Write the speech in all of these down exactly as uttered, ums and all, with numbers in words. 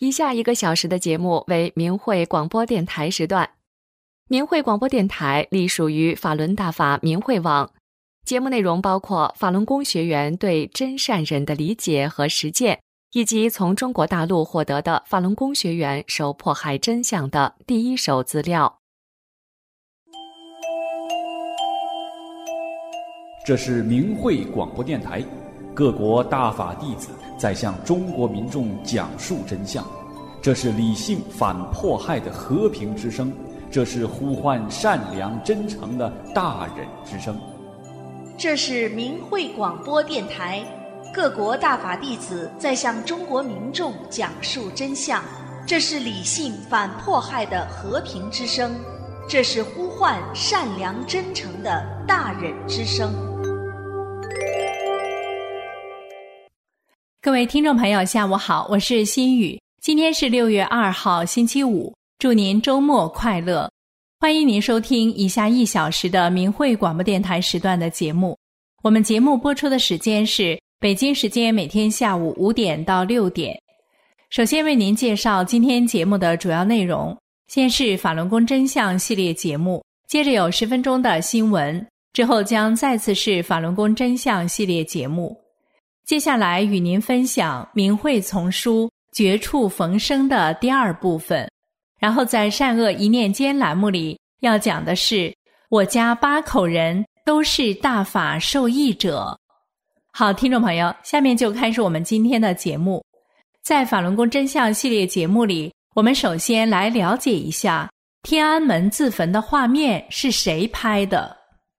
以下一个小时的节目为明慧广播电台时段。明慧广播电台隶属于法轮大法明慧网，节目内容包括法轮功学员对真善忍的理解和实践，以及从中国大陆获得的法轮功学员受迫害真相的第一手资料。 这是明慧广播电台，各国大法弟子在向中国民众讲述真相。这是理性反迫害的和平之声，这是呼唤善良真诚的大忍之声。 这是明慧广播电台，各国大法弟子在向中国民众讲述真相。这是理性反迫害的和平之声，这是呼唤善良真诚的大忍之声。 各位听众朋友下午好，我是心雨。今天是六月二号星期五，祝您周末快乐。欢迎您收听以下一小时的明慧广播电台时段的节目。我们节目播出的时间是北京时间每天下午五点到六点。首先为您介绍今天节目的主要内容，先是法轮功真相系列节目，接着有十分钟的新闻，之后将再次是法轮功真相系列节目。接下来与您分享明慧丛书绝处逢生的第二部分，然后在善恶一念间栏目里要讲的是我家八口人都是大法受益者。好，听众朋友，下面就开始我们今天的节目。在法轮功真相系列节目里，我们首先来了解一下天安门自焚的画面是谁拍的。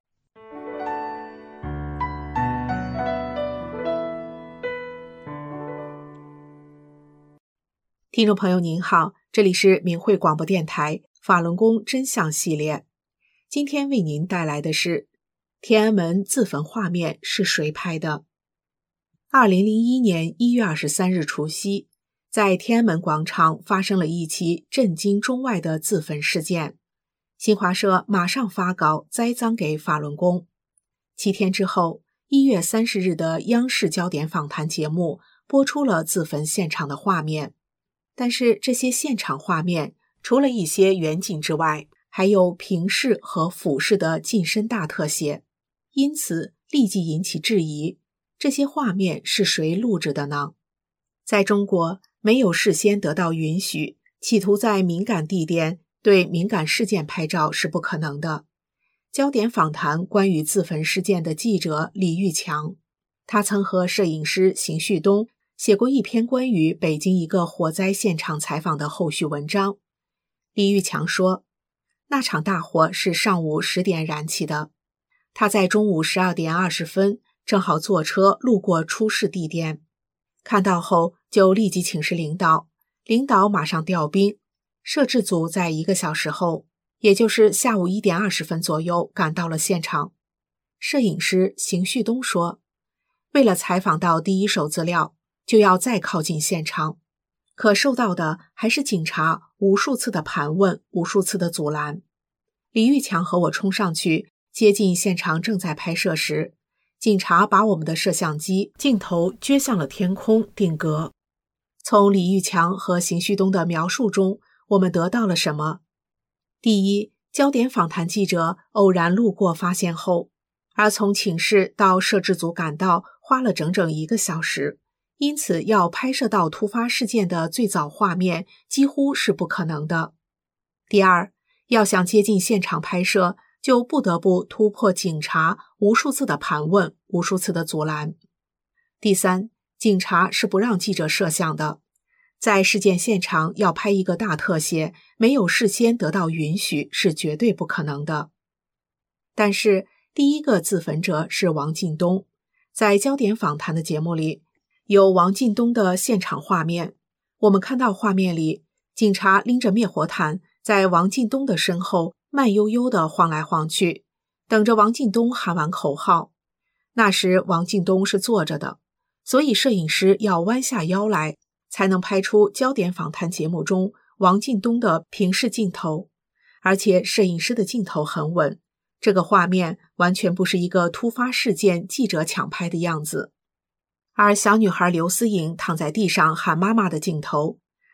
听众朋友您好，这里是明慧广播电台法轮功真相系列。今天为您带来的是天安门自焚画面是谁拍的。二零零一年一月二十三日除夕，在天安门广场发生了一起震惊中外的自焚事件，新华社马上发稿栽赃给法轮功。七天之后，一月三十日的央视焦点访谈节目播出了自焚现场的画面。但是这些现场画面除了一些远景之外，还有平视和俯视的近身大特写，因此立即引起质疑，这些画面是谁录制的呢？在中国，没有事先得到允许，企图在敏感地点对敏感事件拍照是不可能的。焦点访谈关于自焚事件的记者李玉强，他曾和摄影师邢旭东写过一篇关于北京一个火灾现场采访的后续文章。李玉强说，那场大火是上午十点燃起的，他在中午十二点二十分正好坐车路过出事地点，看到后就立即请示领导，领导马上调兵，摄制组在一个小时后，也就是下午一点二十分左右赶到了现场。摄影师邢旭东说，为了采访到第一手资料，就要再靠近现场，可受到的还是警察无数次的盘问，无数次的阻拦。李玉强和我冲上去接近现场正在拍摄时，警察把我们的摄像机镜头撅向了天空定格。从李玉强和邢旭东的描述中，我们得到了什么？第一，焦点访谈记者偶然路过发现后，而从请示到摄制组赶到花了整整一个小时，因此要拍摄到突发事件的最早画面几乎是不可能的。第二，要想接近现场拍摄，就不得不突破警察无数次的盘问，无数次的阻拦。第三，警察是不让记者摄像的，在事件现场要拍一个大特写，没有事先得到允许是绝对不可能的。但是第一个自焚者是王进东，在焦点访谈的节目里有王进东的现场画面，我们看到画面里，警察拎着灭火毯在王进东的身后慢悠悠地晃来晃去，等着王进东喊完口号。那时王进东是坐着的，所以摄影师要弯下腰来，才能拍出焦点访谈节目中王进东的平视镜头。而且摄影师的镜头很稳，这个画面完全不是一个突发事件记者抢拍的样子。而小女孩刘思颖躺在地上喊妈妈的镜头，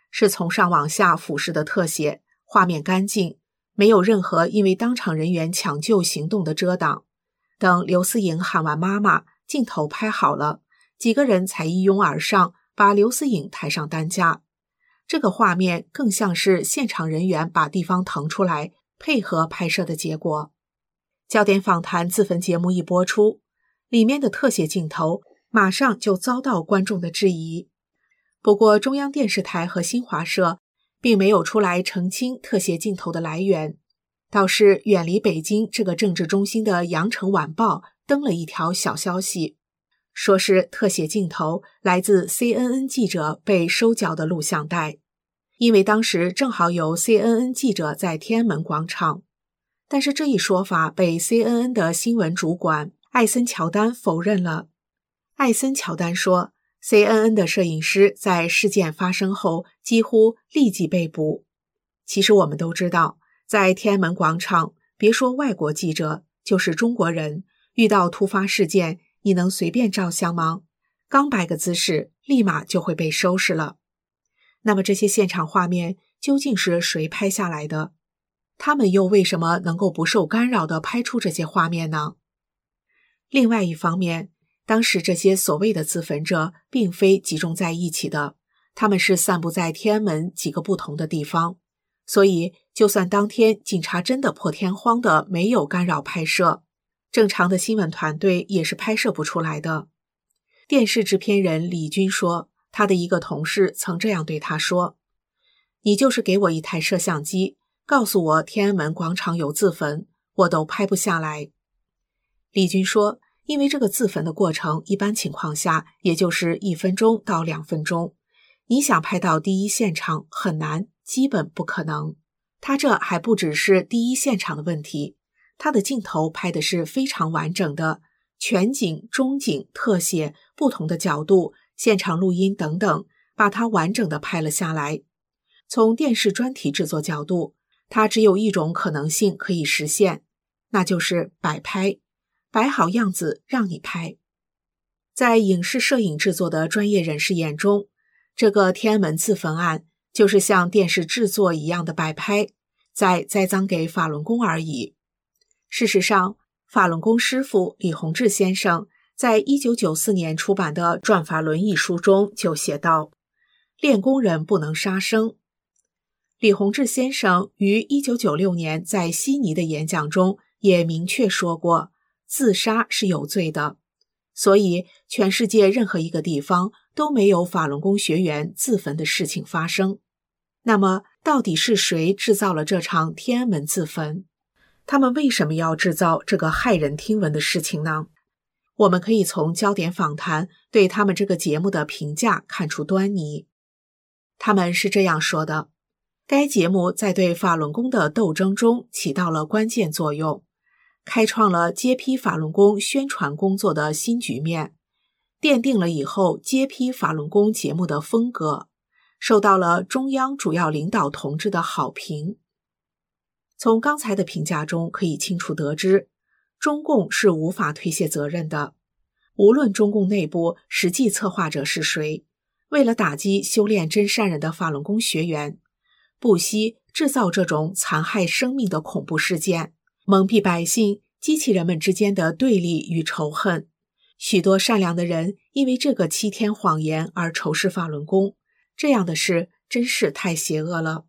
是从上往下俯视的特写，画面干净，没有任何因为当场人员抢救行动的遮挡。等刘思颖喊完妈妈，镜头拍好了，几个人才一拥而上，把刘思颖抬上担架。这个画面更像是现场人员把地方腾出来，配合拍摄的结果。焦点访谈自焚节目一播出，里面的特写镜头马上就遭到观众的质疑。不过中央电视台和新华社并没有出来澄清特写镜头的来源，倒是远离北京这个政治中心的羊城晚报登了一条小消息，说是特写镜头来自 C N N 记者被收缴的录像带，因为当时正好有 C N N 记者在天安门广场。但是这一说法被 C N N 的新闻主管艾森乔丹否认了。艾森乔丹说， C N N 的摄影师在事件发生后几乎立即被捕。其实我们都知道，在天安门广场，别说外国记者，就是中国人，遇到突发事件，你能随便照相吗？刚摆个姿势，立马就会被收拾了。那么这些现场画面究竟是谁拍下来的？他们又为什么能够不受干扰地拍出这些画面呢？另外一方面，当时这些所谓的自焚者并非集中在一起的，他们是散布在天安门几个不同的地方，所以就算当天警察真的破天荒的没有干扰拍摄，正常的新闻团队也是拍摄不出来的。电视制片人李军说，他的一个同事曾这样对他说，你就是给我一台摄像机，告诉我天安门广场有自焚，我都拍不下来。李军说，因为这个自焚的过程一般情况下也就是一分钟到两分钟，你想拍到第一现场很难，基本不可能。他这还不只是第一现场的问题，他的镜头拍的是非常完整的，全景、中景、特写、不同的角度、现场录音等等，把它完整的拍了下来。从电视专题制作角度，它只有一种可能性可以实现，那就是摆拍，摆好样子让你拍。在影视摄影制作的专业人士眼中，这个天安门自焚案就是像电视制作一样的摆拍，在栽赃给法轮功而已。事实上，法轮功师父李洪志先生在一九九四年出版的《转法轮》一书中就写道，练功人不能杀生。李洪志先生于一九九六年在悉尼的演讲中也明确说过，自杀是有罪的，所以全世界任何一个地方都没有法轮功学员自焚的事情发生。那么到底是谁制造了这场天安门自焚？他们为什么要制造这个骇人听闻的事情呢？我们可以从焦点访谈对他们这个节目的评价看出端倪。他们是这样说的，该节目在对法轮功的斗争中起到了关键作用，开创了揭批法轮功宣传工作的新局面，奠定了以后揭批法轮功节目的风格，受到了中央主要领导同志的好评。从刚才的评价中可以清楚得知，中共是无法推卸责任的。无论中共内部实际策划者是谁，为了打击修炼真善人的法轮功学员，不惜制造这种残害生命的恐怖事件，蒙蔽百姓，激起人们之间的对立与仇恨。许多善良的人因为这个欺天谎言而仇视法轮功，这样的事真是太邪恶了。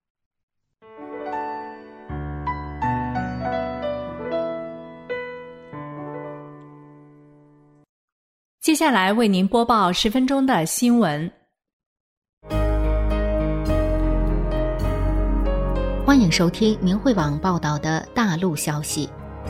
接下来为您播报十分钟的新闻。 欢迎收听明慧网报道的大陆消息。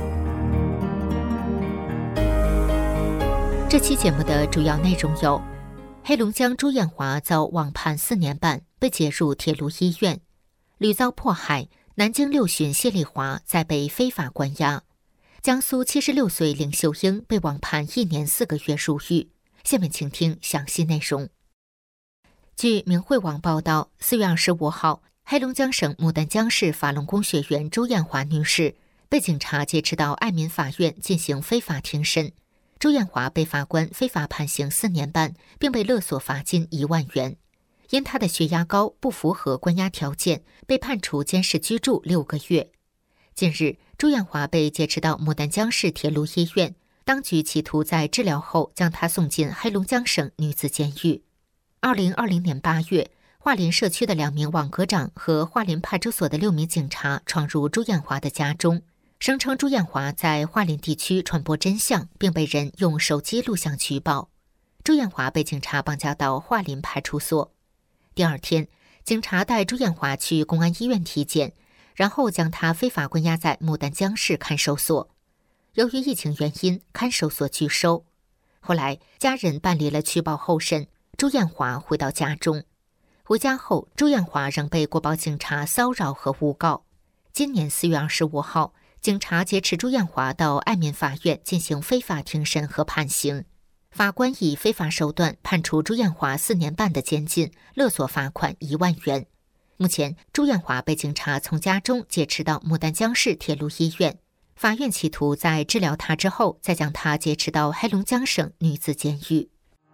这期节目的主要内容有：黑龙江朱艳华遭网判四年半，被解入铁路医院；屡遭迫害，南京六旬谢丽华在被非法关押；江苏七十六岁林秀英被网判一年四个月入狱。下面请听详细内容。据明慧网报道，四月二十五号，黑龙江省牡丹江市法轮功学员朱艳华女士被警察劫持到爱民法院进行非法庭审。朱艳华被法官非法判刑四年半，并被勒索罚金一万元。 因他的血压高，不符合关押条件，被判处监视居住六个月。近日，朱艳华被劫持到牡丹江市铁路医院，当局企图在治疗后将他送进黑龙江省女子监狱。二零二零年八月，桦林社区的两名网格长和桦林派出所的六名警察闯入朱艳华的家中，声称朱艳华在桦林地区传播真相，并被人用手机录像举报。朱艳华被警察绑架到桦林派出所。第二天，警察带朱艳华去公安医院体检，然后将他非法关押在牡丹江市看守所。由于疫情原因，看守所拒收。后来，家人办理了取保候审，朱艳华回到家中。回家后，朱艳华仍被国保警察骚扰和诬告。今年四月二十五号，警察劫持朱艳华到爱民法院进行非法庭审和判刑。法官以非法手段判处朱艳华四年半的监禁，勒索罚款一万元。目前，朱艳华被警察从家中劫持到牡丹江市铁路医院，法院企图在治疗他之后，再将他劫持到黑龙江省女子监狱。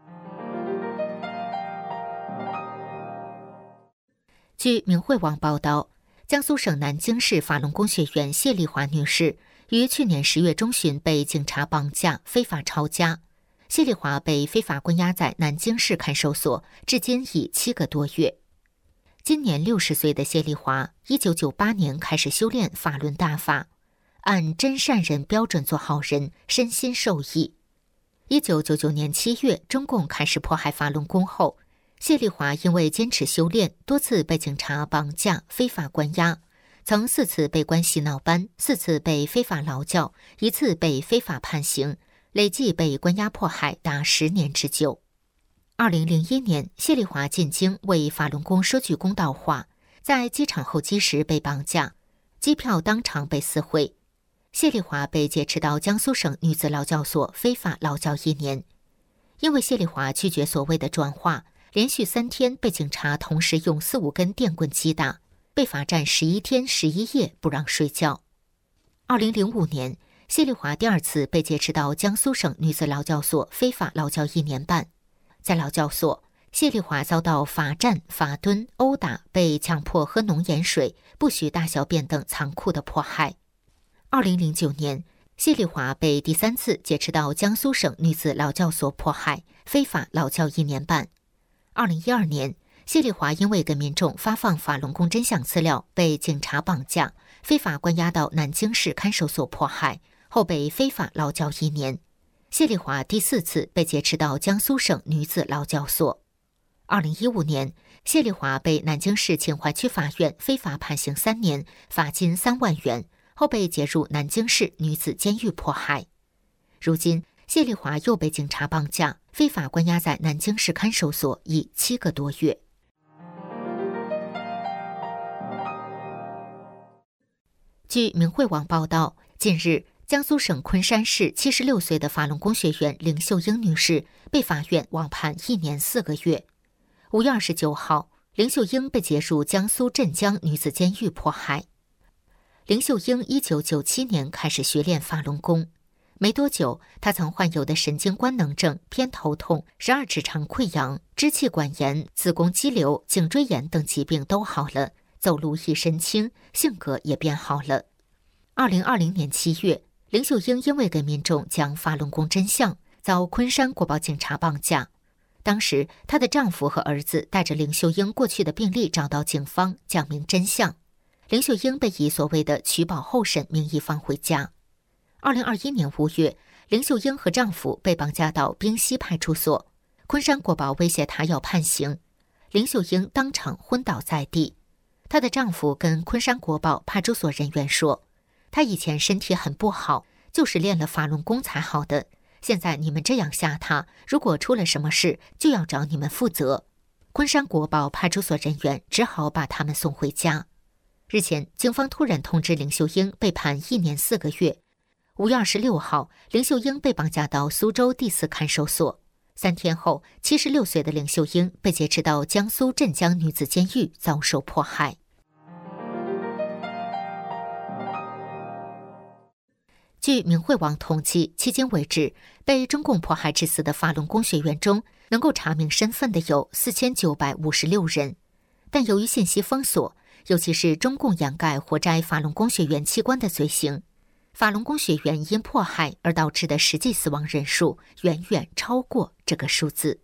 据明慧网报道，江苏省南京市法轮功学员谢丽华女士于去年十月中旬被警察绑架，非法抄家。谢丽华被非法关押在南京市看守所，至今已七个多月。今年六十岁的谢丽华，一九九八年开始修炼法轮大法，按真善人标准做好人，身心受益。一九九九年七月，中共开始迫害法轮功后，谢丽华因为坚持修炼，多次被警察绑架、非法关押，曾四次被关洗脑班，四次被非法劳教，一次被非法判刑，累计被关押迫害达十年之久。二零零一年，谢丽华进京为法轮功说句公道话，在机场候机时被绑架，机票当场被撕毁。谢丽华被劫持到江苏省女子劳教所非法劳教一年。因为谢丽华拒绝所谓的转化，连续三天被警察同时用四五根电棍击打，被罚站十一天十一夜不让睡觉。二零零五年，谢丽华第二次被劫持到江苏省女子劳教所非法劳教一年半。在劳教所，谢丽华遭到罚站、罚蹲、殴打，被强迫喝浓盐水，不许大小便等残酷的迫害。二零零九年，谢丽华被第三次劫持到江苏省女子劳教所迫害，非法劳教一年半。二零一二年，谢丽华因为给民众发放法轮功真相资料，被警察绑架，非法关押到南京市看守所迫害，后被非法劳教一年。谢丽华第四次被劫持到江苏省女子劳教所。二零一五年，谢丽华被南京市秦淮区法院非法判刑三年，罚金三万元，后被解入南京市女子监狱迫害。如今，谢丽华又被警察绑架，非法关押在南京市看守所已七个多月。据明慧网报道，近日，江苏省昆山市七十六岁的法轮功学员林秀英女士被法院网判一年四个月。五月二十九号，林秀英被解入江苏镇江女子监狱迫害。林秀英一九九七年开始学练法轮功，没多久，她曾患有的神经官能症、偏头痛、十二指肠溃疡、支气管炎、子宫肌瘤、颈椎炎等疾病都好了，走路一身轻，性格也变好了。二零二零年七月，林秀英因为给民众讲法轮功真相，遭昆山国保警察绑架。当时，她的丈夫和儿子带着林秀英过去的病历找到警方，讲明真相。林秀英被以所谓的取保候审名义放回家。二零二一年五月，林秀英和丈夫被绑架到冰溪派出所，昆山国保威胁她要判刑，林秀英当场昏倒在地。她的丈夫跟昆山国保派出所人员说，她以前身体很不好，就是练了法轮功才好的，现在你们这样吓她，如果出了什么事，就要找你们负责。昆山国保派出所人员只好把他们送回家。日前，警方突然通知林秀英被判一年四个月。五月二十六号，林秀英被绑架到苏州第四看守所。三天后，七十六岁的林秀英被劫持到江苏镇江女子监狱，遭受迫害。 据明慧网统计，迄今为止被中共迫害致死的法轮功学员中，能够查明身份的有四千九百五十六人。但由于信息封锁，尤其是中共掩盖活摘法轮功学员器官的罪行，法轮功学员因迫害而导致的实际死亡人数远远超过这个数字。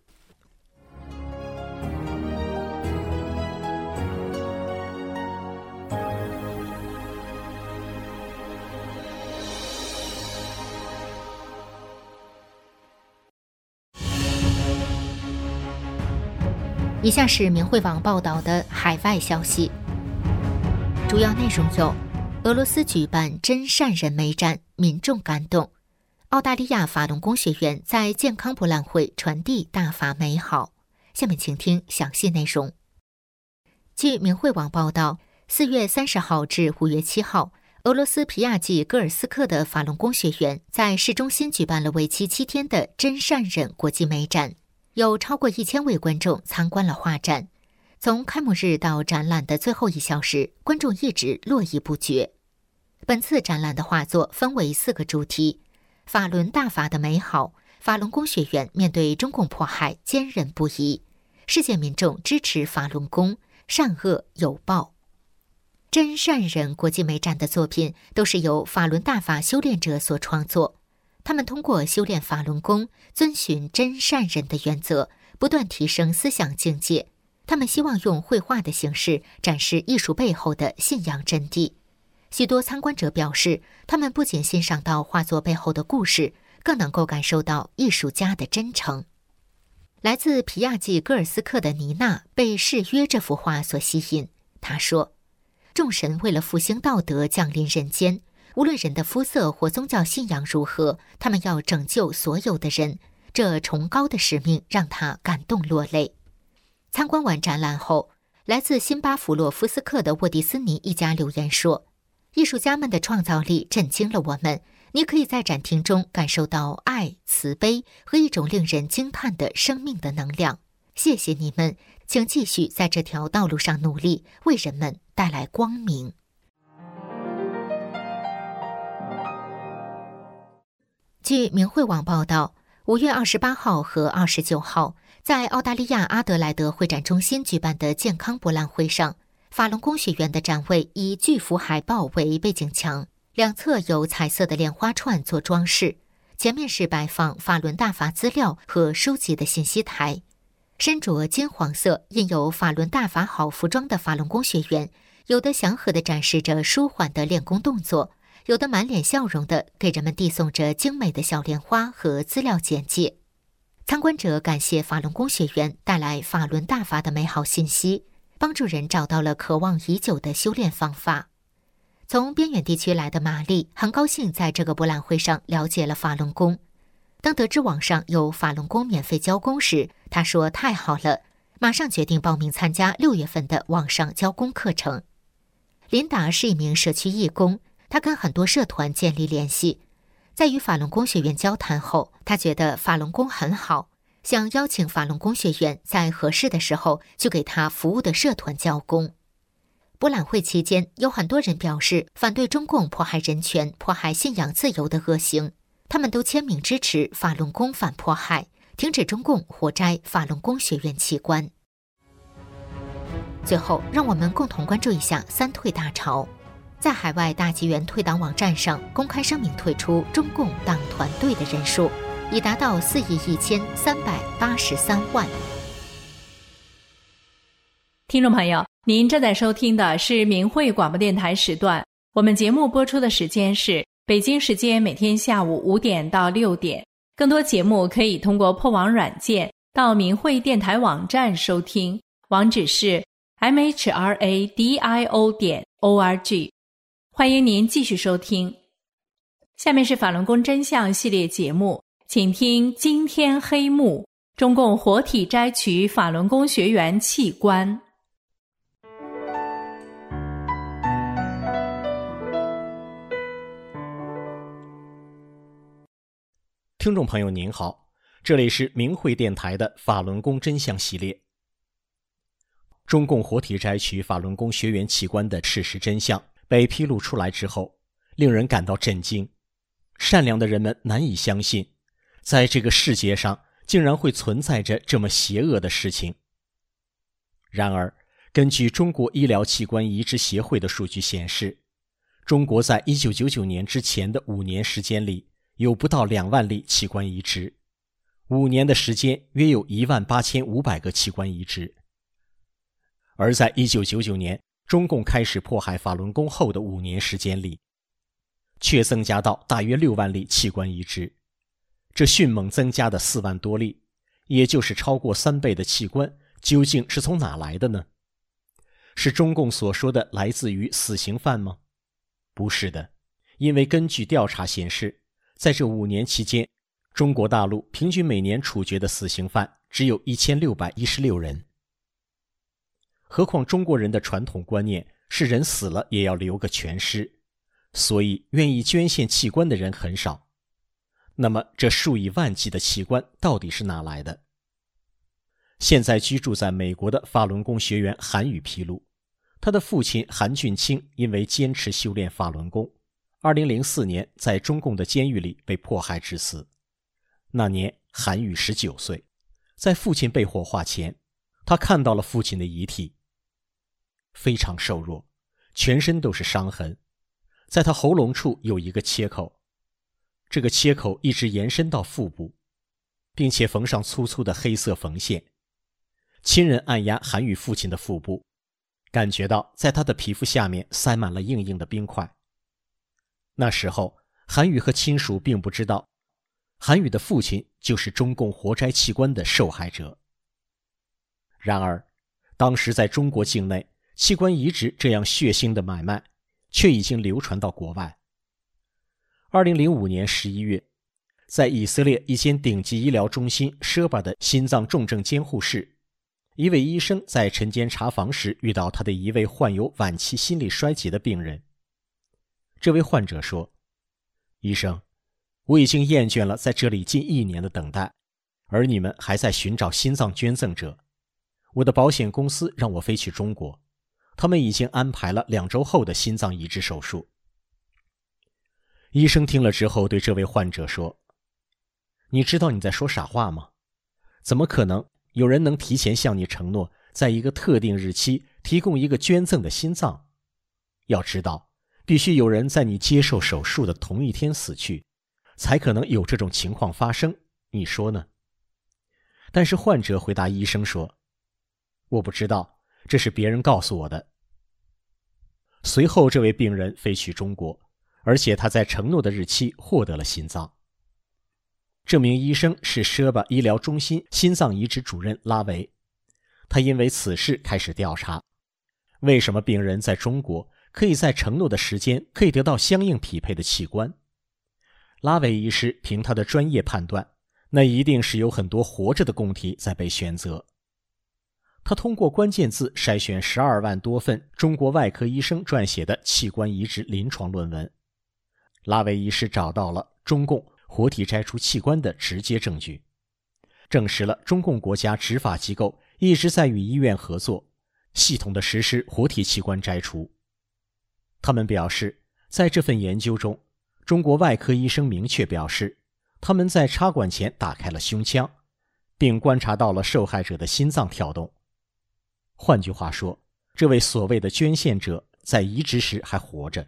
以下是明慧网报道的海外消息，主要内容有：俄罗斯举办真善人美展，民众感动；澳大利亚法轮功学员在健康博览会传递大法美好。下面请听详细内容。据明慧网报道，四月三十号至五月七号，俄罗斯皮亚季戈尔斯克的法轮功学员在市中心举办了为期七天的真善人国际美展。有超过一千位观众参观了画展，从开幕日到展览的最后一小时，观众一直络绎不绝。本次展览的画作分为四个主题：法轮大法的美好，法轮功学员面对中共迫害坚韧不移，世界民众支持法轮功，善恶有报。真善人国际美展的作品都是由法轮大法修炼者所创作。他们通过修炼法轮功，遵循真善人的原则，不断提升思想境界。他们希望用绘画的形式展示艺术背后的信仰真谛。许多参观者表示，他们不仅欣赏到画作背后的故事，更能够感受到艺术家的真诚。来自皮亚季戈尔斯克的妮娜被誓约这幅画所吸引。她说：“众神为了复兴道德降临人间。无论人的肤色或宗教信仰如何，他们要拯救所有的人，这崇高的使命让他感动落泪。”参观完展览后，来自辛巴弗洛夫斯克的沃迪斯尼一家留言说：“艺术家们的创造力震惊了我们，你可以在展厅中感受到爱、慈悲和一种令人惊叹的生命的能量。谢谢你们，请继续在这条道路上努力，为人们带来光明。”据明慧网报道，五月二十八号和二十九号，在澳大利亚阿德莱德会展中心举办的健康博览会上，法轮功学员的展位以巨幅海报为背景墙，两侧有彩色的莲花串做装饰，前面是摆放法轮大法资料和书籍的信息台。身着金黄色印有法轮大法好服装的法轮功学员，有的祥和地展示着舒缓的练功动作，有的满脸笑容地给人们递送着精美的小莲花和资料简介。参观者感谢法轮功学员带来法轮大法的美好信息，帮助人找到了渴望已久的修炼方法。从边远地区来的玛丽很高兴在这个博览会上了解了法轮功。当得知网上有法轮功免费教功时，她说太好了，马上决定报名参加六月份的网上教功课程。琳达是一名社区义工，他跟很多社团建立联系，在与法轮功学员交谈后，他觉得法轮功很好，想邀请法轮功学员在合适的时候去给他服务的社团教功。博览会期间，有很多人表示反对中共迫害人权、迫害信仰自由的恶行，他们都签名支持法轮功反迫害，停止中共活摘法轮功学员器官。最后，让我们共同关注一下三退大潮。在海外大纪元退党网站上公开声明退出中共党团队的人数已达到四亿一千三百八十三万。 听众朋友，您正在收听的是明慧广播电台时段，我们节目播出的时间是北京时间每天下午五点到六点。更多节目可以通过破网软件到明慧电台网站收听，网址是 m h r a d i o 点 o r g。欢迎您继续收听。下面是法轮功真相系列节目，请听惊天黑幕：中共活体摘取法轮功学员器官。 听众朋友您好，这里是明慧电台的法轮功真相系列。中共活体摘取法轮功学员器官的事实真相被披露出来之后，令人感到震惊。 善良的人们难以相信，在这个世界上竟然会存在着这么邪恶的事情。然而，根据中国医疗器官移植协会的数据显示，中国在一九九九年之前的五年时间里，有不到两万例器官移植，五年的时间约有一万八千五百个器官移植。而在一九九九年中共开始迫害法轮功后的五年时间里，却增加到大约六万例器官移植，这迅猛增加的四万多例，也就是超过三倍的器官，究竟是从哪来的呢？是中共所说的来自于死刑犯吗？不是的，因为根据调查显示，在这五年期间，中国大陆平均每年处决的死刑犯只有一千六百一十六人。何况中国人的传统观念是人死了也要留个全尸，所以愿意捐献器官的人很少。那么这数以万计的器官到底是哪来的？现在居住在美国的法轮功学员韩宇披露，他的父亲韩俊清因为坚持修炼法轮功，二零零四年在中共的监狱里被迫害致死。那年韩宇十九岁，在父亲被火化前，他看到了父亲的遗体，非常瘦弱，全身都是伤痕，在他喉咙处有一个切口，这个切口一直延伸到腹部，并且缝上粗粗的黑色缝线。亲人按压韩宇父亲的腹部，感觉到在他的皮肤下面塞满了硬硬的冰块。那时候韩宇和亲属并不知道，韩宇的父亲就是中共活摘器官的受害者。然而当时在中国境内，器官移植这样血腥的买卖却已经流传到国外。二零零五年十一月，在以色列一间顶级医疗中心舍巴的心脏重症监护室，一位医生在晨间查房时遇到他的一位患有晚期心力衰竭的病人。这位患者说，医生，我已经厌倦了在这里近一年的等待，而你们还在寻找心脏捐赠者。我的保险公司让我飞去中国，他们已经安排了两周后的心脏移植手术。医生听了之后对这位患者说，你知道你在说傻话吗？怎么可能有人能提前向你承诺，在一个特定日期提供一个捐赠的心脏？要知道，必须有人在你接受手术的同一天死去，才可能有这种情况发生，你说呢？但是患者回答医生说，我不知道，这是别人告诉我的。随后这位病人飞去中国，而且他在承诺的日期获得了心脏。这名医生是舍巴医疗中心心脏移植主任拉维，他因为此事开始调查，为什么病人在中国可以在承诺的时间可以得到相应匹配的器官。拉维医师凭他的专业判断，那一定是有很多活着的供体在被选择。他通过关键字筛选十二万多份中国外科医生撰写的器官移植临床论文，拉维医师找到了中共活体摘除器官的直接证据，证实了中共国家执法机构一直在与医院合作，系统地实施活体器官摘除。他们表示，在这份研究中，中国外科医生明确表示，他们在插管前打开了胸腔，并观察到了受害者的心脏跳动。换句话说，这位所谓的捐献者在移植时还活着。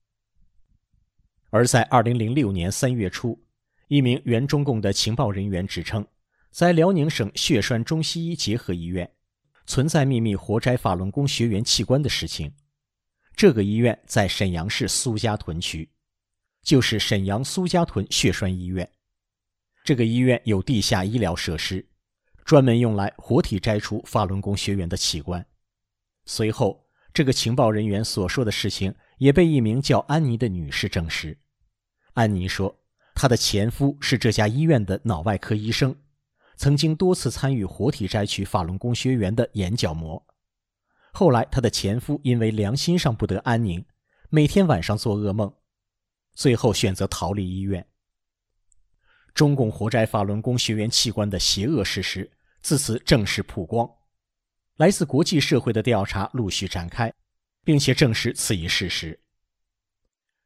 而在二零零六年三月初，一名原中共的情报人员指称，在辽宁省血栓中西医结合医院存在秘密活摘法轮功学员器官的事情。这个医院在沈阳市苏家屯区，就是沈阳苏家屯血栓医院。这个医院有地下医疗设施，专门用来活体摘除法轮功学员的器官。随后，这个情报人员所说的事情也被一名叫安妮的女士证实。安妮说，她的前夫是这家医院的脑外科医生，曾经多次参与活体摘取法轮功学员的眼角膜。后来她的前夫因为良心上不得安宁，每天晚上做噩梦，最后选择逃离医院。中共活摘法轮功学员器官的邪恶事实自此正式曝光，来自国际社会的调查陆续展开，并且证实此一事实。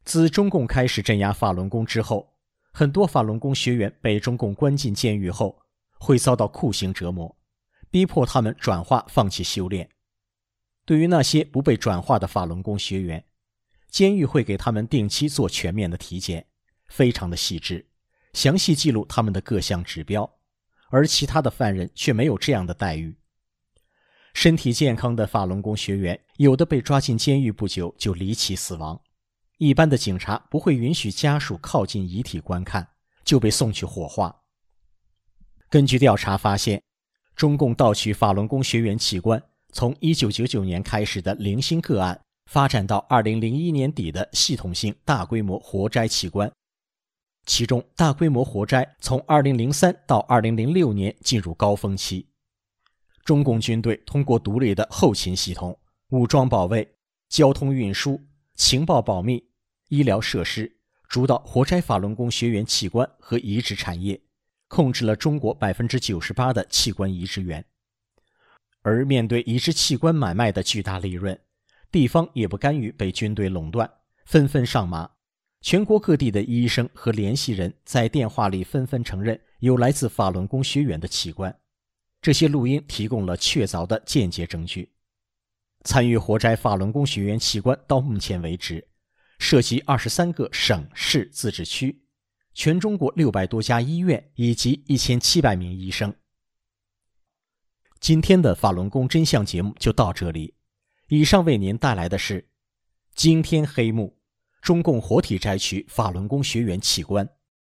自中共开始镇压法轮功之后，很多法轮功学员被中共关进监狱后，会遭到酷刑折磨，逼迫他们转化放弃修炼。对于那些不被转化的法轮功学员，监狱会给他们定期做全面的体检，非常的细致，详细记录他们的各项指标，而其他的犯人却没有这样的待遇。身体健康的法轮功学员，有的被抓进监狱不久就离奇死亡，一般的警察不会允许家属靠近遗体观看，就被送去火化。根据调查发现，中共盗取法轮功学员器官，从一九九九年开始的零星个案，发展到二零零一年底的系统性大规模活摘器官。其中大规模活摘从二零零三到二零零六年进入高峰期。中共军队通过独立的后勤系统、武装保卫、交通运输、情报保密、医疗设施，主导活摘法轮功学员器官和移植产业，控制了中国 百分之九十八 的器官移植源。而面对移植器官买卖的巨大利润，地方也不甘于被军队垄断，纷纷上马。全国各地的医生和联系人在电话里纷纷承认有来自法轮功学员的器官，这些录音提供了确凿的间接证据。参与活摘法轮功学员器官到目前为止，涉及二十三个省市自治区，全中国六百多家医院以及一千七百名医生。今天的法轮功真相节目就到这里，以上为您带来的是惊天黑幕，中共活体摘取法轮功学员器官。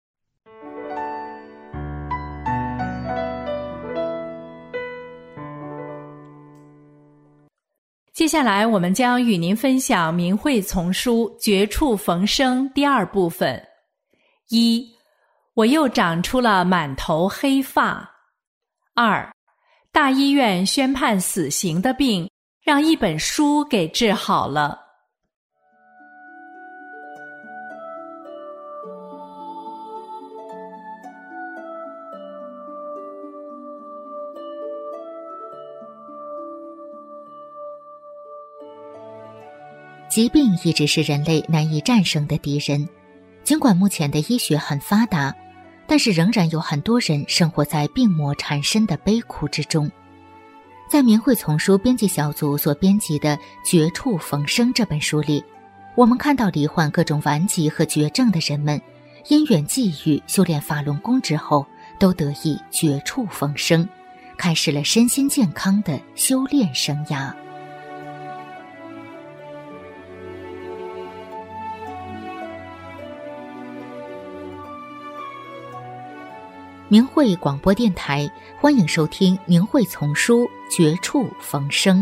接下来我们将与您分享明慧丛书《绝处逢生》第二部分。一，我又长出了满头黑发。二，大医院宣判死刑的病，让一本书给治好了。 疾病一直是人类难以战胜的敌人，尽管目前的医学很发达，但是仍然有很多人生活在病魔缠身的悲苦之中。在明慧丛书编辑小组所编辑的《绝处逢生》这本书里，我们看到罹患各种顽疾和绝症的人们，因缘际遇修炼法轮功之后，都得以绝处逢生，开始了身心健康的修炼生涯。明慧广播电台，欢迎收听明慧丛书《绝处逢生》。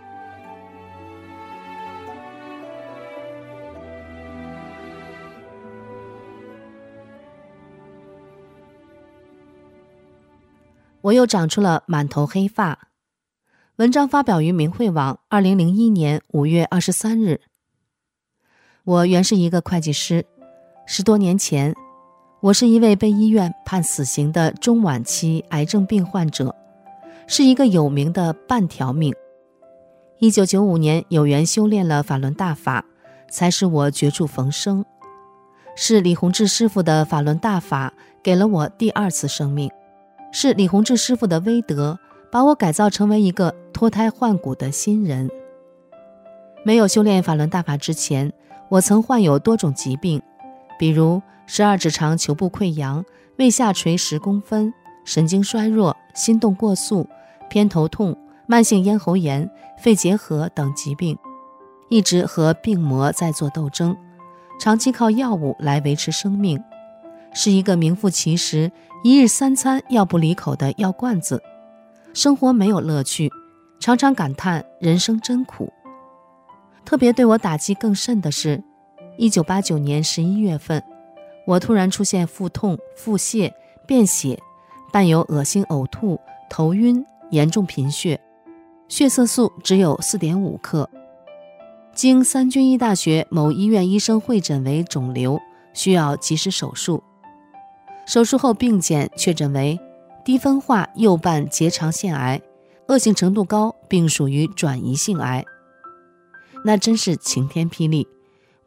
我又长出了满头黑发。文章发表于明慧网，二零零一年五月二十三日。我原是一个会计师，十多年前，我是一位被医院判死刑的中晚期癌症病患者，是一个有名的半条命。一九九五年有缘修炼了法轮大法，才使我绝处逢生。是李洪志师傅的法轮大法给了我第二次生命，是李洪志师傅的威德把我改造成为一个脱胎换骨的新人。没有修炼法轮大法之前，我曾患有多种疾病，比如十二指肠球部溃疡、胃下垂十公分、神经衰弱、心动过速、偏头痛、慢性咽喉炎、肺结核等疾病，一直和病魔在做斗争，长期靠药物来维持生命，是一个名副其实一日三餐药不离口的药罐子，生活没有乐趣，常常感叹人生真苦。特别对我打击更甚的是，一九八九年十一月份，我突然出现腹痛、腹泻、便血，伴有恶心、呕吐、头晕，严重贫血，血色素只有 四点五 克。经三军医大学某医院医生会诊为肿瘤，需要及时手术。手术后病检确诊为低分化右半结肠腺癌，恶性程度高，并属于转移性癌。那真是晴天霹雳，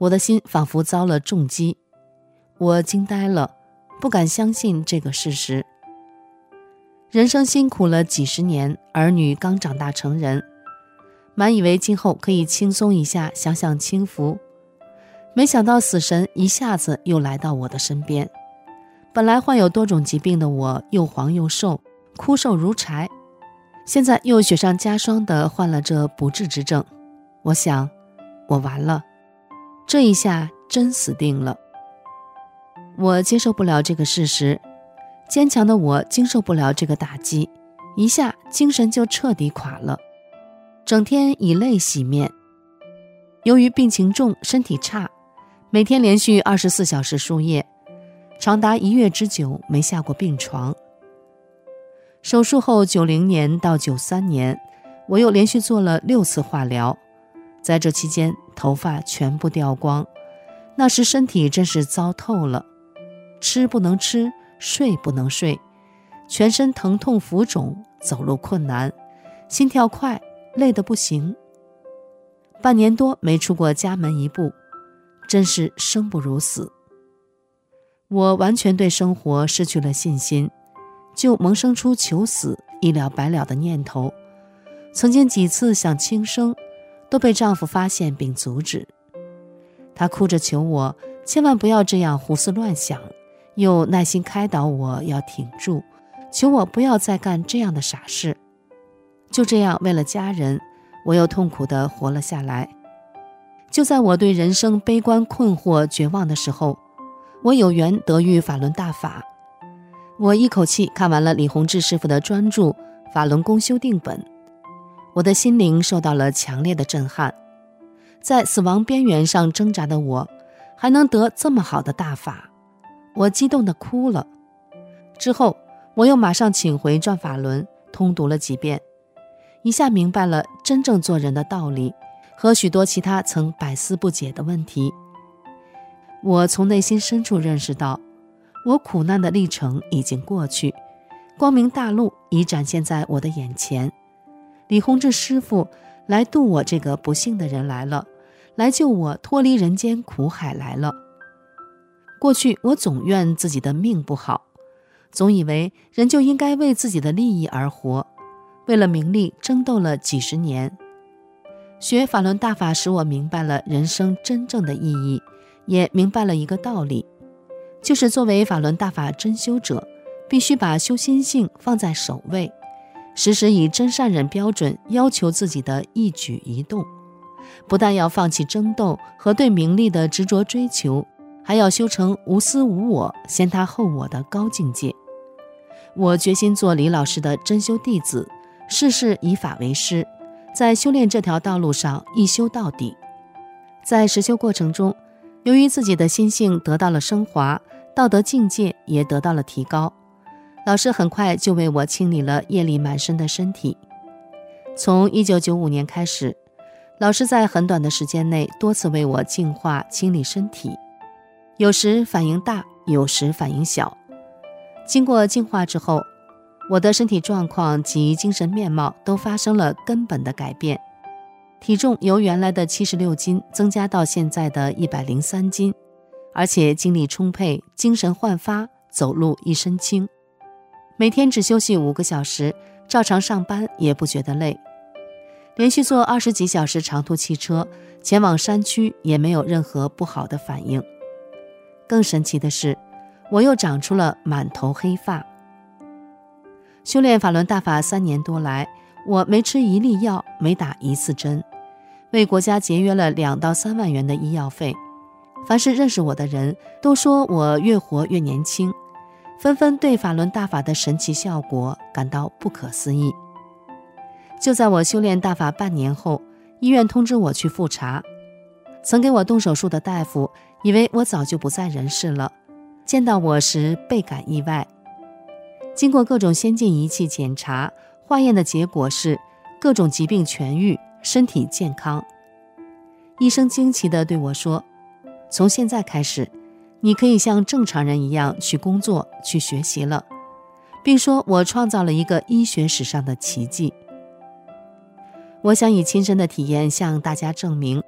我的心仿佛遭了重击，我惊呆了，不敢相信这个事实。人生辛苦了几十年，儿女刚长大成人，满以为今后可以轻松一下，享享清福，没想到死神一下子又来到我的身边。本来患有多种疾病的我，又黄又瘦，枯瘦如柴，现在又雪上加霜地患了这不治之症。我想，我完了，这一下真死定了。我接受不了这个事实，坚强的我经受不了这个打击，一下精神就彻底垮了，整天以泪洗面。由于病情重，身体差，每天连续二十四小时输液，长达一月之久没下过病床。手术后九零年到九三年，我又连续做了六次化疗，在这期间头发全部掉光，那时身体真是糟透了，吃不能吃，睡不能睡，全身疼痛浮肿，走路困难，心跳快，累得不行。半年多没出过家门一步，真是生不如死。我完全对生活失去了信心，就萌生出求死、一了百了的念头。曾经几次想轻生，都被丈夫发现并阻止。他哭着求我千万不要这样胡思乱想，又耐心开导我要挺住，求我不要再干这样的傻事。就这样，为了家人，我又痛苦地活了下来。就在我对人生悲观困惑绝望的时候，我有缘得遇法轮大法。我一口气看完了李洪志师傅的专著《法轮功修订本》，我的心灵受到了强烈的震撼。在死亡边缘上挣扎的我，还能得这么好的大法，我激动地哭了。之后我又马上请回《转法轮》，通读了几遍，一下明白了真正做人的道理和许多其他曾百思不解的问题。我从内心深处认识到，我苦难的历程已经过去，光明大路已展现在我的眼前。李洪志师傅来渡我这个不幸的人来了，来救我脱离人间苦海来了。过去我总怨自己的命不好，总以为人就应该为自己的利益而活，为了名利争斗了几十年。学法轮大法使我明白了人生真正的意义，也明白了一个道理，就是作为法轮大法真修者，必须把修心性放在首位，时时以真善忍标准要求自己的一举一动。不但要放弃争斗和对名利的执着追求，还要修成无私无我、先他后我的高境界。我决心做李老师的真修弟子，事事以法为师，在修炼这条道路上一修到底。在实修过程中，由于自己的心性得到了升华，道德境界也得到了提高，老师很快就为我清理了业力满身的身体。从一九九五年开始，老师在很短的时间内多次为我净化清理身体，有时反应大，有时反应小。经过净化之后，我的身体状况及精神面貌都发生了根本的改变，体重由原来的七十六斤增加到现在的一百零三斤，而且精力充沛，精神焕发，走路一身轻。每天只休息五个小时，照常上班也不觉得累。连续坐二十几小时长途汽车前往山区也没有任何不好的反应。更神奇的是，我又长出了满头黑发。修炼法轮大法三年多来，我没吃一粒药，没打一次针，为国家节约了两到三万元的医药费。凡是认识我的人都说我越活越年轻，纷纷对法轮大法的神奇效果感到不可思议。就在我修炼大法半年后，医院通知我去复查。曾给我动手术的大夫以为我早就不在人世了，见到我时倍感意外。经过各种先进仪器检查，化验的结果是各种疾病痊愈，身体健康。医生惊奇地对我说，从现在开始，你可以像正常人一样去工作，去学习了，并说我创造了一个医学史上的奇迹。我想以亲身的体验向大家证明，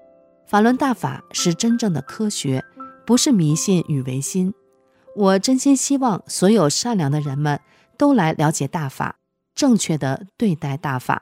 法轮大法是真正的科学，不是迷信与唯心。我真心希望所有善良的人们都来了解大法，正确的对待大法。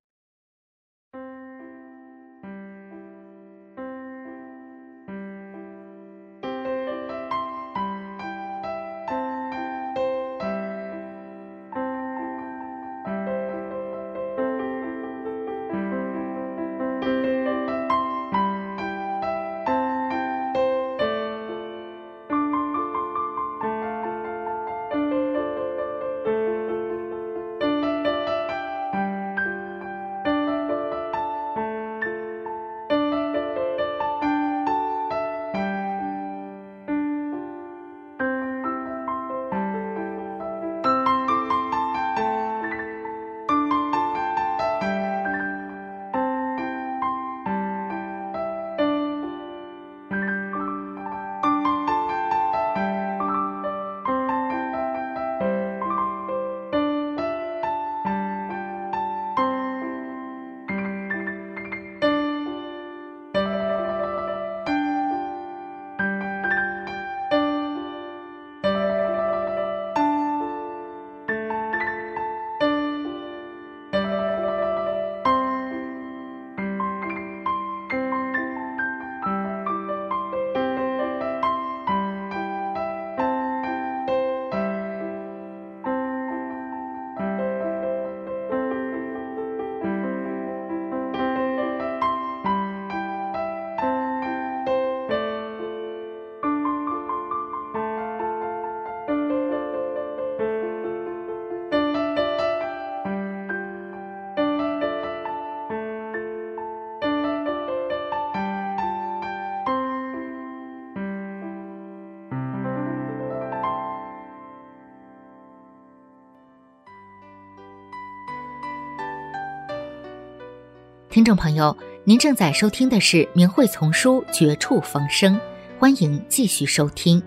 听众朋友，您正在收听的是明慧丛书《绝处逢生》，欢迎继续收听。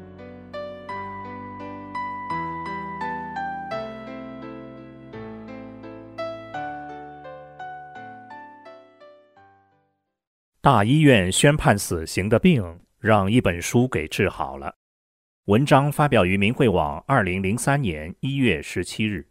大医院宣判死刑的病，让一本书给治好了。文章发表于明慧网二零零三年一月十七日。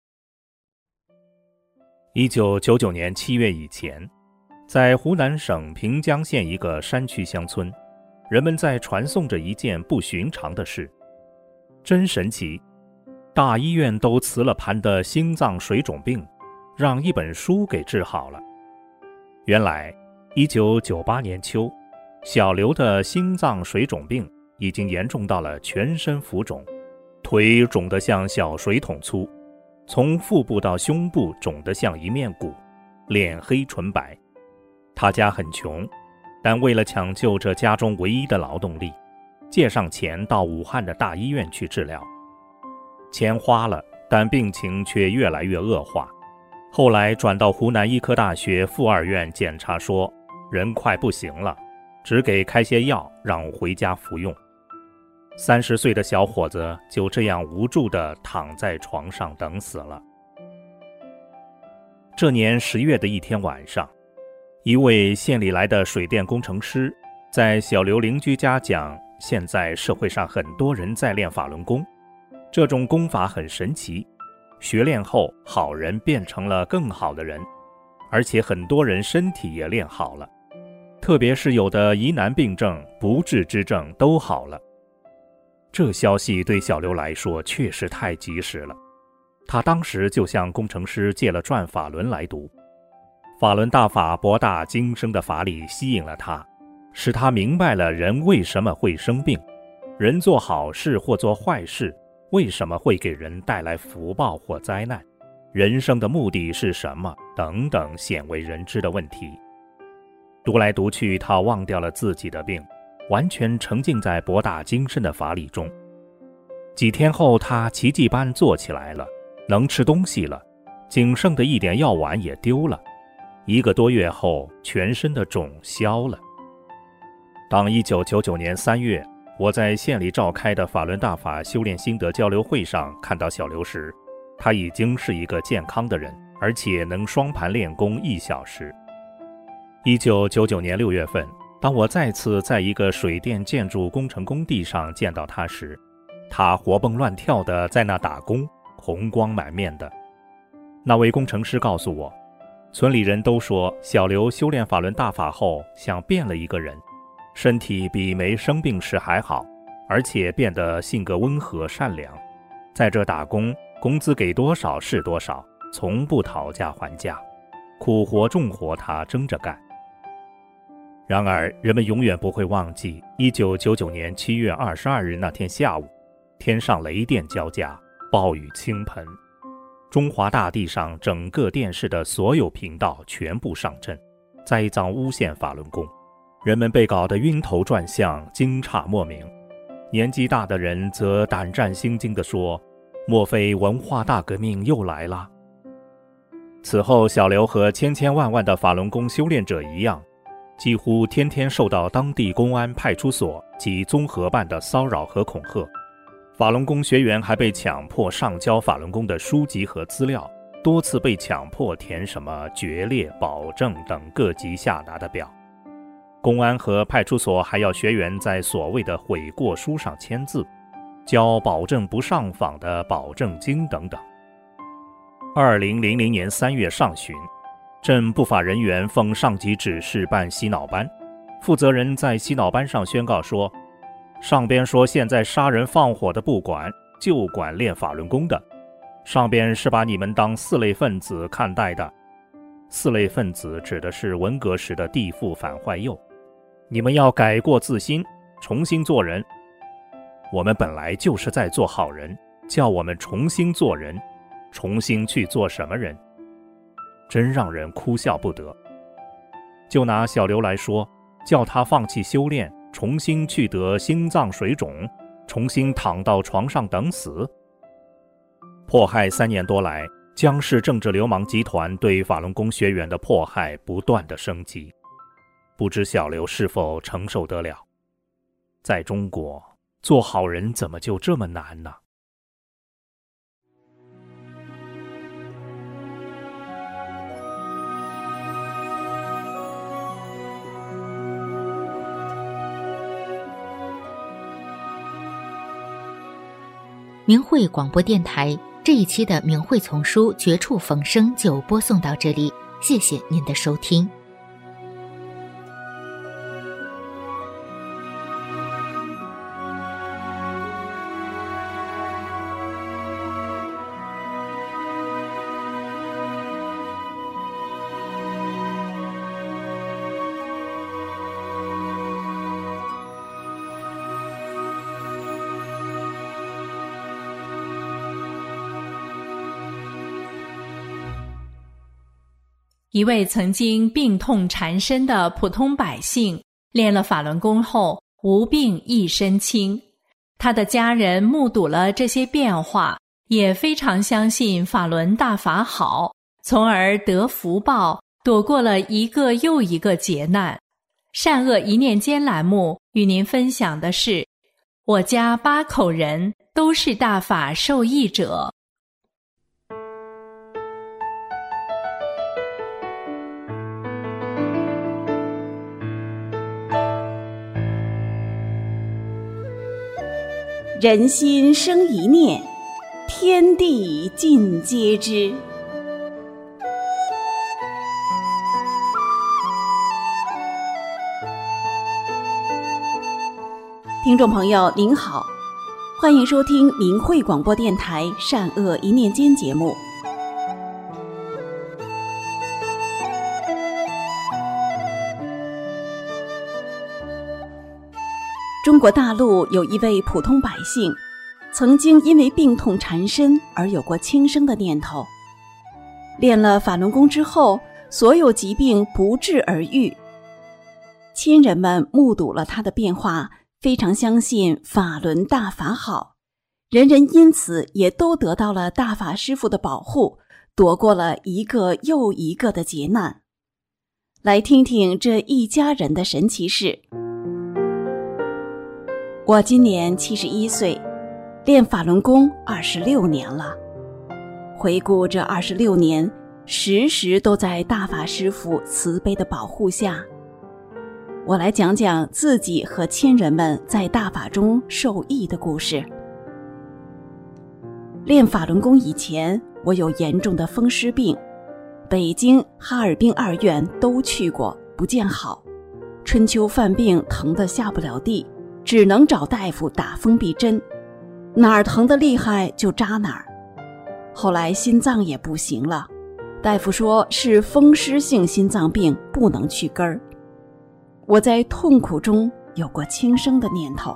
一九九九年七月以前，在湖南省平江县一个山区乡村，人们在传颂着一件不寻常的事。真神奇，大医院都辞了盘的心脏水肿病，让一本书给治好了。原来一九九八年秋，小刘的心脏水肿病已经严重到了全身浮肿，腿肿得像小水桶粗，从腹部到胸部肿得像一面鼓，脸黑唇白。他家很穷，但为了抢救这家中唯一的劳动力，借上钱到武汉的大医院去治疗。钱花了，但病情却越来越恶化。后来转到湖南医科大学附二院检查说，人快不行了，只给开些药让回家服用。三十岁的小伙子就这样无助地躺在床上等死了。这年十月的一天晚上，一位县里来的水电工程师在小刘邻居家讲，现在社会上很多人在练法轮功，这种功法很神奇，学练后好人变成了更好的人，而且很多人身体也练好了，特别是有的疑难病症、不治之症都好了。这消息对小刘来说确实太及时了，他当时就向工程师借了传法轮来读。法轮大法博大精深的法理吸引了他，使他明白了人为什么会生病，人做好事或做坏事为什么会给人带来福报或灾难，人生的目的是什么等等鲜为人知的问题。读来读去，他忘掉了自己的病，完全沉浸在博大精深的法理中。几天后，他奇迹般坐起来了，能吃东西了，仅剩的一点药丸也丢了。一个多月后，全身的肿消了。当一九九九年三月，我在县里召开的法轮大法修炼心得交流会上看到小刘时，他已经是一个健康的人，而且能双盘练功一小时。一九九九年六月份， 当我再次在一个水电建筑工程工地上见到他时，他活蹦乱跳地在那打工，红光满面的。那位工程师告诉我，村里人都说小刘修炼法轮大法后像变了一个人，身体比没生病时还好，而且变得性格温和善良。在这打工，工资给多少是多少，从不讨价还价，苦活重活他争着干。然而人们永远不会忘记一九九九年七月二十二日那天下午，天上雷电交加，暴雨倾盆，中华大地上整个电视的所有频道全部上阵，栽赃诬陷法轮功，人们被搞得晕头转向，惊诧莫名。年纪大的人则胆战心惊地说，莫非文化大革命又来了？此后小刘和千千万万的法轮功修炼者一样，几乎天天受到当地公安派出所及综合办的骚扰和恐吓。法轮功学员还被强迫上交法轮功的书籍和资料，多次被强迫填什么决裂、保证等各级下达的表。公安和派出所还要学员在所谓的悔过书上签字，交保证不上访的保证金等等。二零零零年三月上旬，镇不法人员奉上级指示办洗脑班，负责人在洗脑班上宣告说，上边说现在杀人放火的不管，就管练法轮功的，上边是把你们当四类分子看待的。四类分子指的是文革时的地富反坏右，你们要改过自新，重新做人。我们本来就是在做好人，叫我们重新做人，重新去做什么人？真让人哭笑不得。就拿小刘来说，叫他放弃修炼，重新去得心脏水肿，重新躺到床上等死。迫害三年多来，江氏政治流氓集团对法轮功学员的迫害不断的升级，不知小刘是否承受得了？在中国，做好人怎么就这么难呢？ 明慧广播电台这一期的明慧丛书绝处逢生就播送到这里，谢谢您的收听。 一位曾经病痛缠身的普通百姓，练了法轮功后无病一身轻。他的家人目睹了这些变化，也非常相信法轮大法好，从而得福报，躲过了一个又一个劫难。善恶一念间栏目与您分享的是，我家八口人都是大法受益者。 人心生一念，天地尽皆知。听众朋友您好，欢迎收听明慧广播电台善恶一念间节目。中国大陆有一位普通百姓，曾经因为病痛缠身而有过轻生的念头。练了法轮功之后，所有疾病不治而愈。亲人们目睹了他的变化，非常相信法轮大法好，人人因此也都得到了大法师父的保护，躲过了一个又一个的劫难。来听听这一家人的神奇事。我今年七十一岁，练法轮功二十六年了。回顾这二十六年，时时都在大法师父慈悲的保护下。 我来讲讲自己和亲人们在大法中受益的故事。练法轮功以前，我有严重的风湿病，北京、哈尔滨二院都去过，不见好。春秋犯病疼得下不了地，只能找大夫打封闭针，哪儿疼得厉害就扎哪儿。后来心脏也不行了，大夫说是风湿性心脏病，不能去根儿。我在痛苦中有过轻生的念头。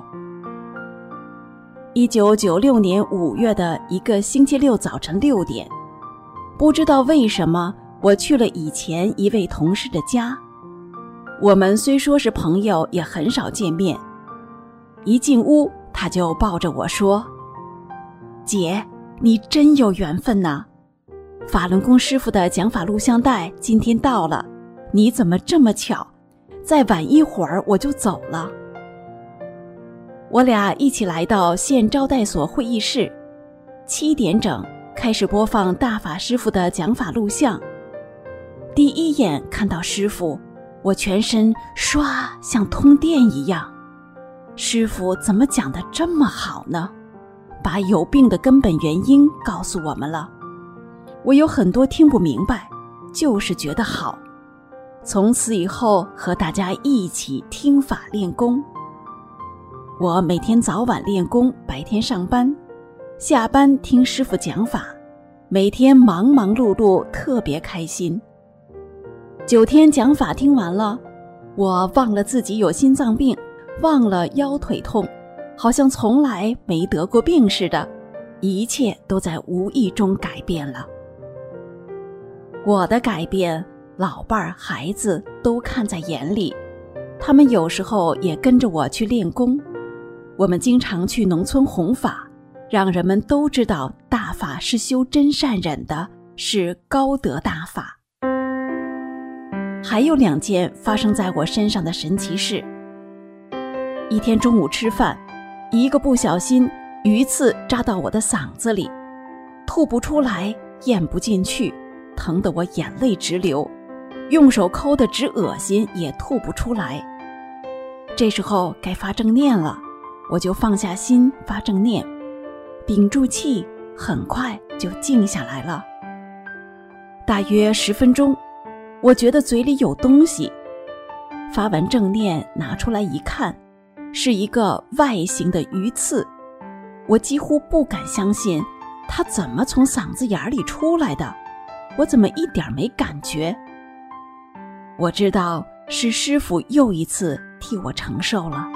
一九九六年五月的一个星期六早晨六点，不知道为什么我去了以前一位同事的家。我们虽说是朋友，也很少见面。一进屋，他就抱着我说：“姐，你真有缘分呐！法轮功师傅的讲法录像带今天到了，你怎么这么巧？再晚一会儿我就走了。”我俩一起来到县招待所会议室，七点整开始播放大法师傅的讲法录像。第一眼看到师傅，我全身唰像通电一样。师傅怎么讲得这么好呢？把有病的根本原因告诉我们了。我有很多听不明白，就是觉得好。从此以后和大家一起听法练功。我每天早晚练功，白天上班，下班听师傅讲法，每天忙忙碌碌，特别开心。九天讲法听完了，我忘了自己有心脏病，忘了腰腿痛，好像从来没得过病似的，一切都在无意中改变了。我的改变，老伴儿、孩子都看在眼里，他们有时候也跟着我去练功。我们经常去农村弘法，让人们都知道大法是修真善忍的，是高德大法。还有两件发生在我身上的神奇事。一天中午吃饭，一个不小心鱼刺扎到我的嗓子里，吐不出来，咽不进去，疼得我眼泪直流，用手抠得直恶心，也吐不出来。这时候该发正念了，我就放下心发正念，屏住气，很快就静下来了。大约十分钟，我觉得嘴里有东西，发完正念拿出来一看，是一个外形的鱼刺。我几乎不敢相信，它怎么从嗓子眼里出来的？我怎么一点没感觉？我知道是师父又一次替我承受了。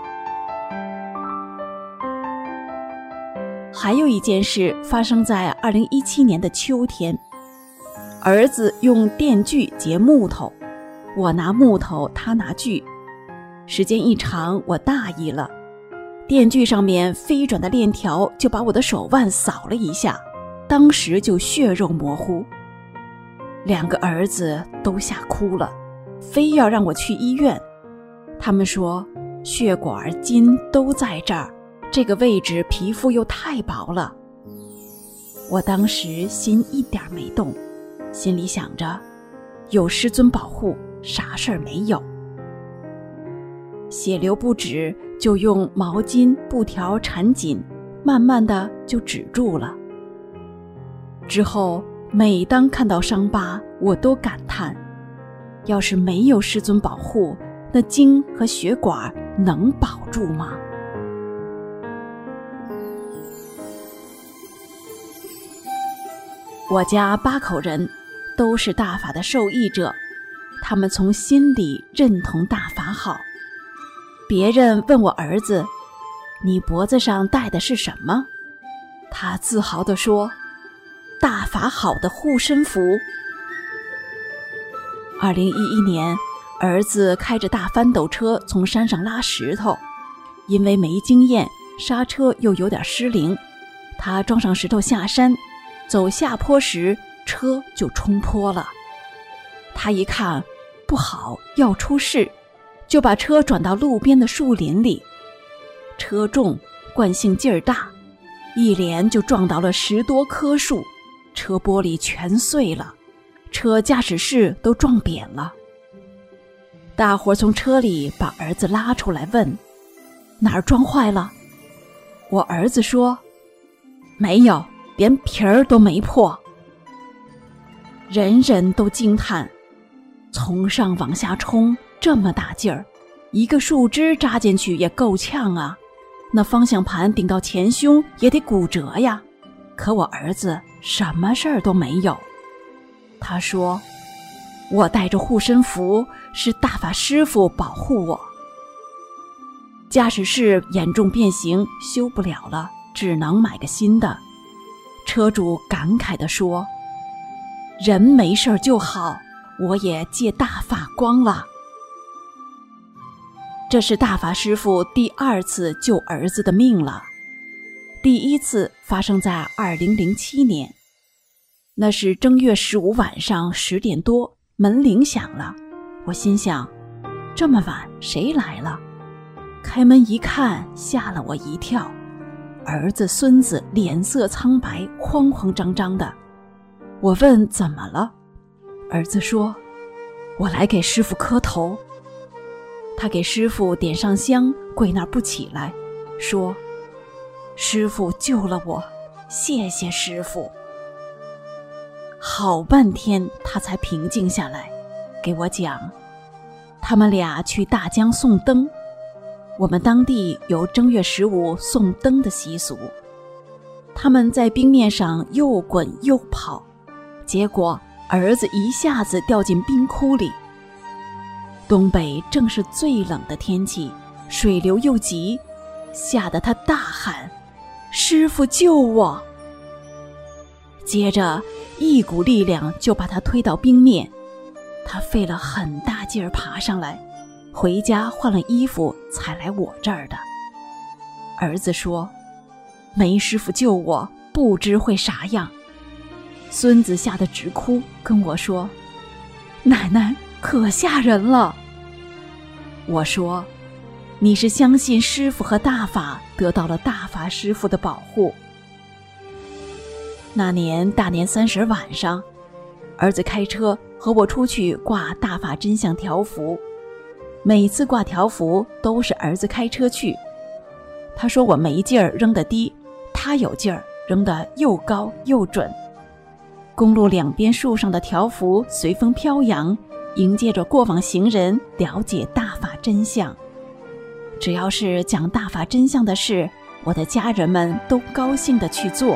还有一件事发生在二零一七年的秋天，儿子用电锯截木头，我拿木头，他拿锯。时间一长，我大意了，电锯上面飞转的链条就把我的手腕扫了一下，当时就血肉模糊。两个儿子都吓哭了，非要让我去医院。他们说血管筋都在这儿，这个位置皮肤又太薄了。我当时心一点没动，心里想着有师尊保护，啥事儿没有。血流不止，就用毛巾布条缠紧，慢慢的就止住了。之后每当看到伤疤，我都感叹，要是没有师尊保护，那筋和血管能保住吗？我家八口人都是大法的受益者，他们从心里认同大法好。别人问我儿子，你脖子上戴的是什么？他自豪地说，大法好的护身符。二零一一年，儿子开着大翻斗车从山上拉石头，因为没经验，刹车又有点失灵，他装上石头下山，走下坡时车就冲坡了。他一看不好，要出事，就把车转到路边的树林里。车重，惯性劲儿大，一连就撞到了十多棵树，车玻璃全碎了，车驾驶室都撞扁了。 大伙从车里把儿子拉出来问：哪儿撞坏了？我儿子说：没有，连皮儿都没破。人人都惊叹，从上往下冲这么大劲儿，一个树枝扎进去也够呛啊，那方向盘顶到前胸也得骨折呀。可我儿子什么事儿都没有。他说：我带着护身符，是大法师父保护我。驾驶室严重变形，修不了了，只能买个新的。车主感慨地说：人没事就好，我也借大法光了。这是大法师父第二次救儿子的命了。第一次发生在二零零七年，那是正月十五晚上十点多，门铃响了。我心想，这么晚谁来了？开门一看，吓了我一跳。儿子孙子脸色苍白，慌慌张张的。我问怎么了？儿子说：我来给师父磕头。他给师父点上香，跪那儿不起来，说：师父救了我，谢谢师父。好半天他才平静下来，给我讲，他们俩去大江送灯。我们当地有正月十五送灯的习俗，他们在冰面上又滚又跑，结果儿子一下子掉进冰窟里。东北正是最冷的天气，水流又急，吓得他大喊：师父救我！接着一股力量就把他推到冰面，他费了很大劲儿爬上来，回家换了衣服才来我这儿的。儿子说：没师父救我，不知会啥样。孙子吓得直哭，跟我说：奶奶可吓人了。我说：你是相信师父和大法，得到了大法师父的保护。那年大年三十晚上，儿子开车和我出去挂大法真相条幅，每次挂条幅都是儿子开车去。他说我没劲儿扔得低，他有劲儿扔得又高又准。公路两边树上的条幅随风飘扬，迎接着过往行人了解大法真相。只要是讲大法真相的事，我的家人们都高兴地去做。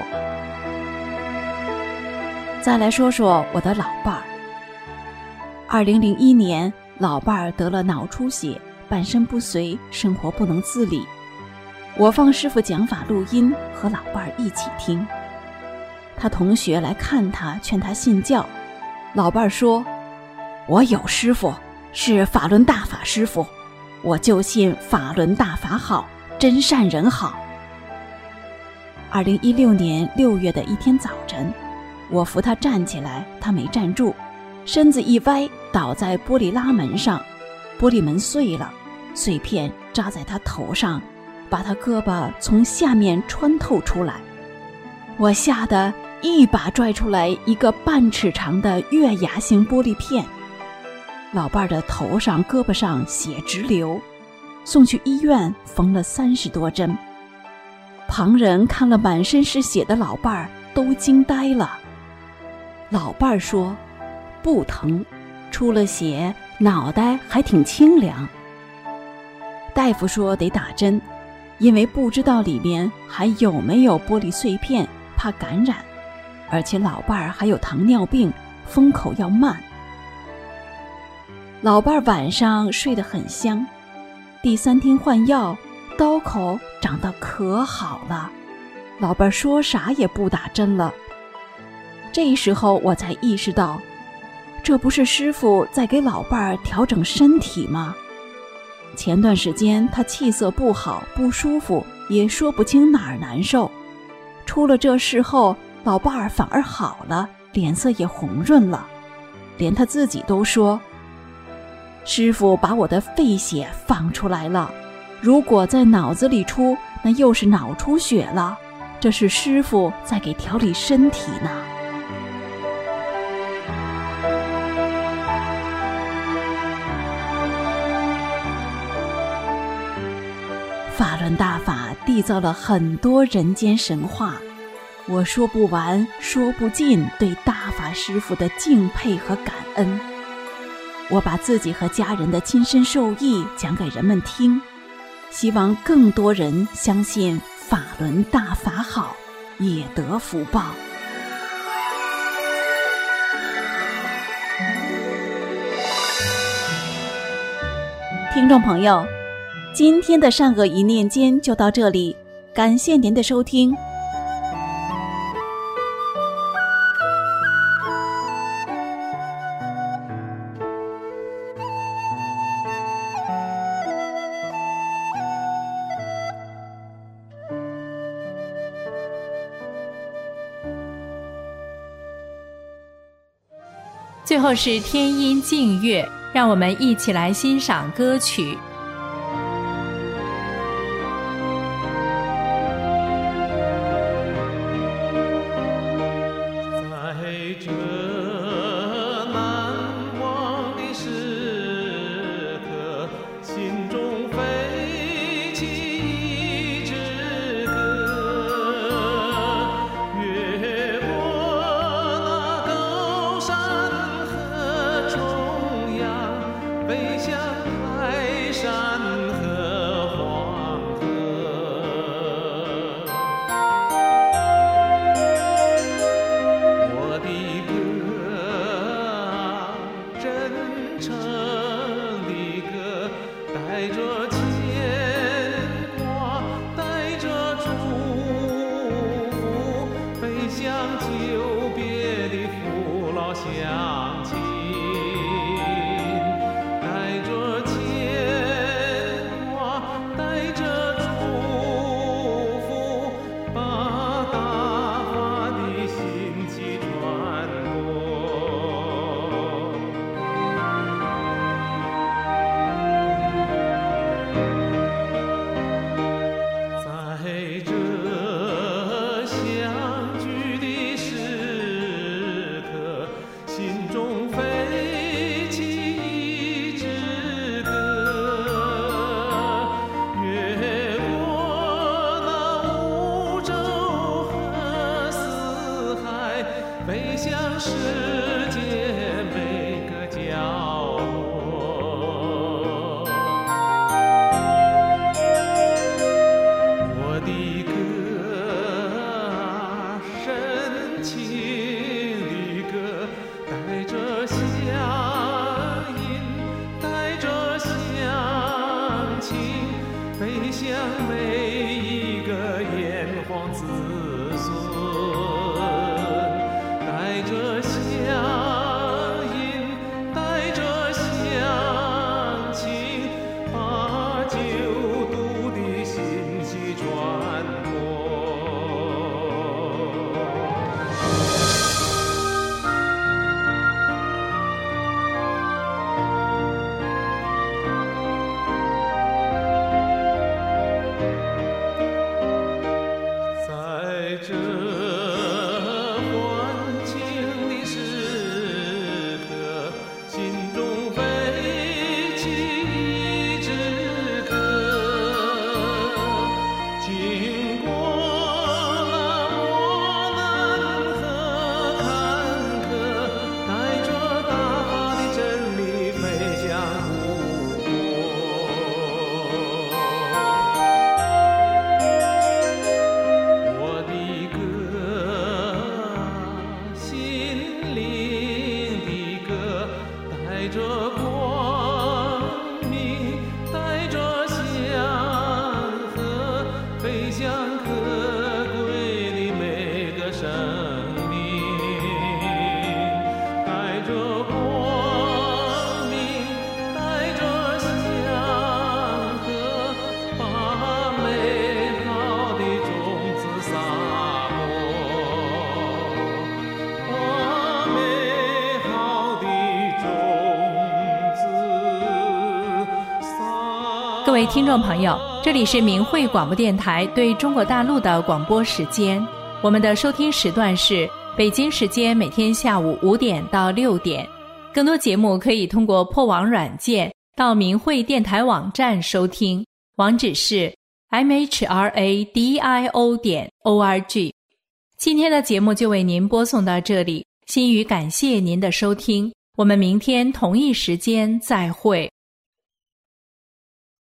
再来说说我的老伴儿。二零零一年，老伴儿得了脑出血，半身不遂，生活不能自理。我放师父讲法录音，和老伴儿一起听。他同学来看他，劝他信教。老伴儿说：我有师父，是法轮大法师父，我就信法轮大法好，真善人好。二零一六年六月的一天早晨，我扶他站起来，他没站住，身子一歪，倒在玻璃拉门上，玻璃门碎了，碎片扎在他头上，把他胳膊从下面穿透出来。我吓得一把拽出来一个半尺长的月牙形玻璃片，老伴儿的头上胳膊上血直流，送去医院缝了三十多针。旁人看了满身是血的老伴儿都惊呆了。老伴儿说不疼，出了血脑袋还挺清凉。大夫说得打针，因为不知道里面还有没有玻璃碎片，怕感染，而且老伴儿还有糖尿病，封口要慢。老伴儿晚上睡得很香，第三天换药，刀口长得可好了，老伴儿说啥也不打针了。这时候我才意识到，这不是师父在给老伴儿调整身体吗？前段时间他气色不好，不舒服，也说不清哪儿难受。出了这事后，老伴儿反而好了，脸色也红润了，连他自己都说，师父把我的肺血放出来了，如果在脑子里出，那又是脑出血了，这是师父在给调理身体呢。 法轮大法缔造了很多人间神话，我说不完说不尽对大法师父的敬佩和感恩。我把自己和家人的亲身受益讲给人们听，希望更多人相信法轮大法好，也得福报。听众朋友，今天的善恶一念间就到这里，感谢您的收听。 最后是天音静乐，让我们一起来欣赏歌曲。 在这难忘的时刻，心中飞起一支歌，越过那高山和重阳，飞向泰山和黄河。我的歌啊，真诚的歌，带着牵挂，带着祝福，飞向久别的父老乡亲，带着牵挂，带着祝福，把大法的信息传播。在这相聚的时刻，心中飞起一支歌，越过那五洲和四海，飞向世界每个角落。我的歌啊，深情的歌，带着乡音，带着乡情，飞向每一个炎黄子孙，带着乡音，带着乡情，把救度的信息传播。在这欢庆的时刻，心中飞起一支歌，经过那磨难和坎坷，带着大法的真理飞向故国。我的歌啊，心灵的歌，带着光明，带着祥和，飞向可贵的每个生命，带着光明，带着祥和，把美好的种子撒播，把美好的种子撒。 各位听众朋友，这里是明慧广播电台对中国大陆的广播时间，我们的收听时段是北京时间每天下午五点到六点。更多节目可以通过破网软件到明慧电台网站收听，网址是 m h r a d i o 点 o r g。 今天的节目就为您播送到这里，心语感谢您的收听，我们明天同一时间再会。